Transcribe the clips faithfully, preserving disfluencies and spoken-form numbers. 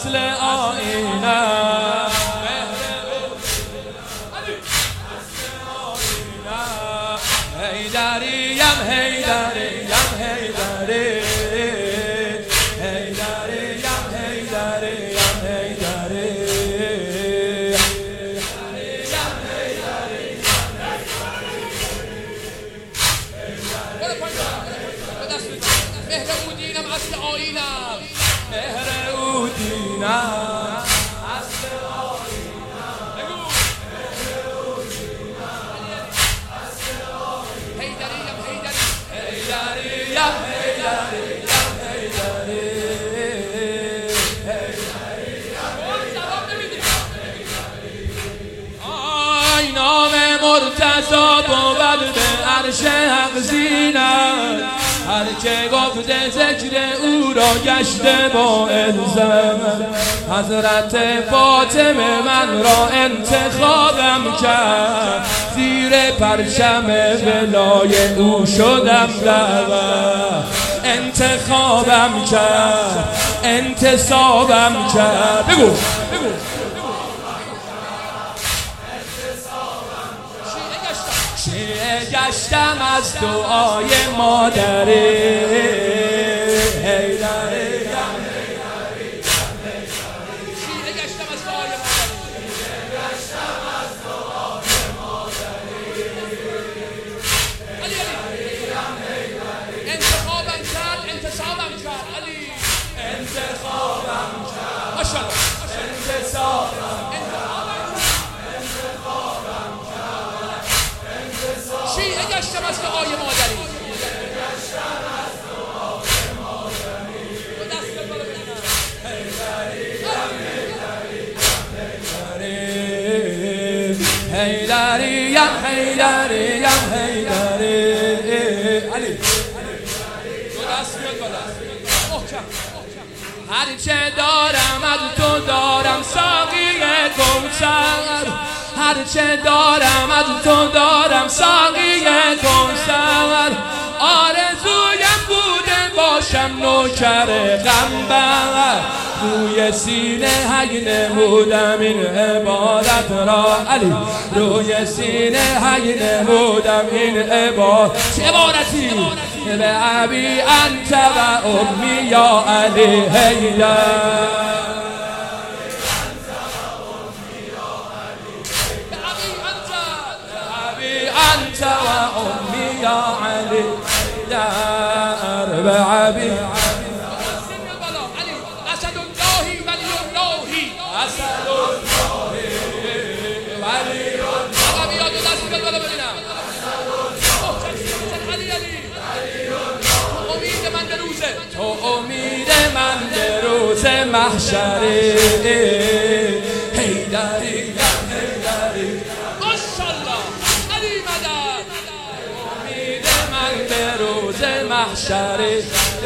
اصل آینم هیدریم هیدریم هیدری هیدریم هیدریم هیدری مهر او دینم اصل آینم مهر او دینم اصل نام مرتضی بود به عرش حق زینت هر که گفته ذکر او را گشته با الزام حضرت فاطمه من را انتخابم کرد زیر پرچم ولای او شدم دعوت انتخابم کرد انتصابم کرد بگو بگو شیعه گشتم از دعای مادره هیدره شیعه گشتم از دعای مادره علی علی انتخابم کرد انتصابم کرد علی انتخابم کرد ماشاءالله انتصابم شیعه گشتم از دعای مادری هیدریم هیدریم هیدری علی دو دست بیاد بالا محکم هرچه دارم از تو دارم ساقی کوثر هرچه دارم از تو دارم ساقی کوثر آرزویم بوده باشم نوکر غمبر روی سینه حق نمودم این عبادت را علی روی سینه حق نمودم این عبادت چه عبارتی به ابی انت و امی یا علی هیدر أنت وأمي يا علي دار بعبي أسد الله ولي الله أسد الله ولي آقا بیاد و دست بیاد بالا ببینم علی علی تو امید من به روزه تو امید من به روز محشره هیدری هیدری ماشاءالله علی مدد امید من به روز محشره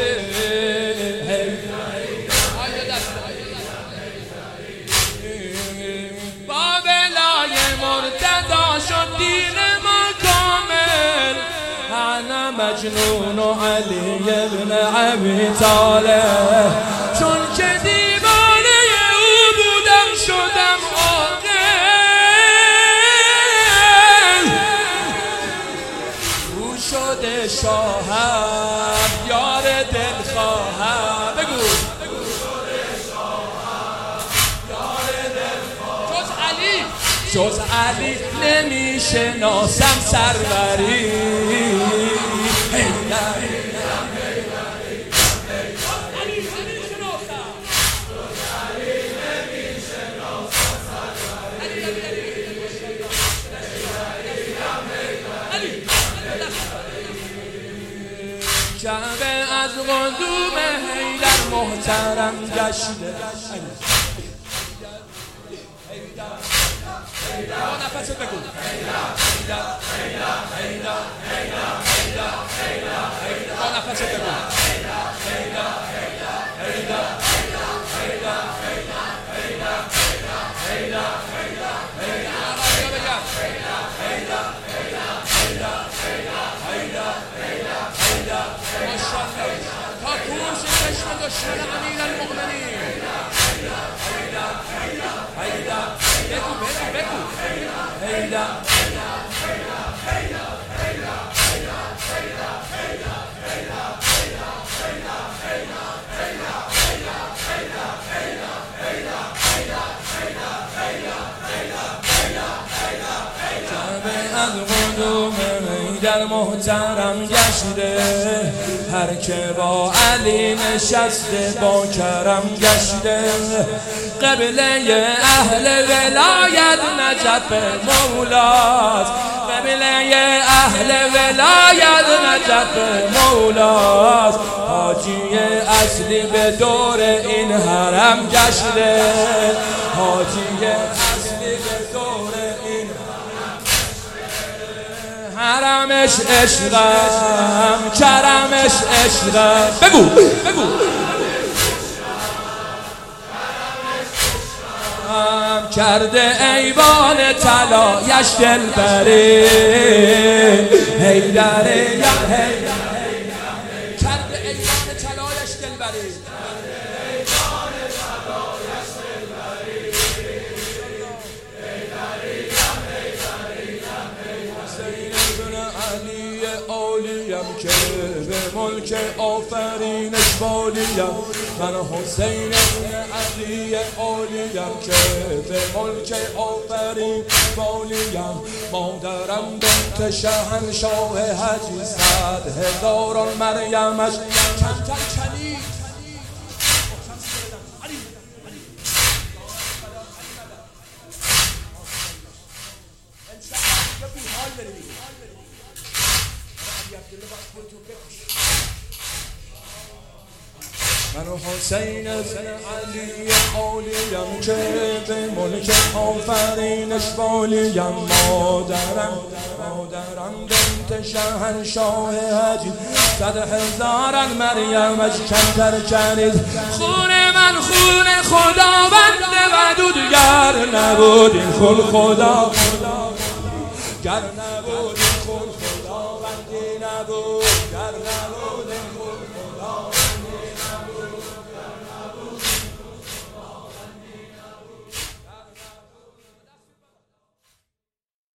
با ولای مرتضی شد دین ما کامل انا مجنون و علی ابن ابی طالب چون که دیوانه او بودم شدم عاقل او شده شاهم یار دلخواهم بگو جز علی نمیشناسم سروری هیدری جعبه از قدوم هیدر محترم گشته با نفست بگو با نفست بگو تا کوش چشم دشمن امیرالمؤمنین از قدوم در محترم گشته، هر که با علی نشسته با کرم گشته. قبله اهل ولایت نجف مولاست، قبله اهل ولایت نجف مولاست. حاجی اصلی به دور این حرم گشته، حاجی اصلی به دور این حرمش عشقم، کرمش عشقم. بگو بگو کرده ایوان طلایش دلبری، حیدره یا حیدره کرده ایوان طلایش دلبری. عالیم که به ملک آفرینش والیم، من حسین ابن علی عالیم که به ملک آفرین والیم. مادرم بنت شهنشاه حجی، صد هزاران مریمش کمتر کنید. من حسین ابن علی عالیم که به ملک آفرینش والیم. مادرم مادرم بنت شهنشاه حجی، صد هزاران مریمش کمتر کنید. خون من خون خداوند ودود، گر نبود این خون خدا گر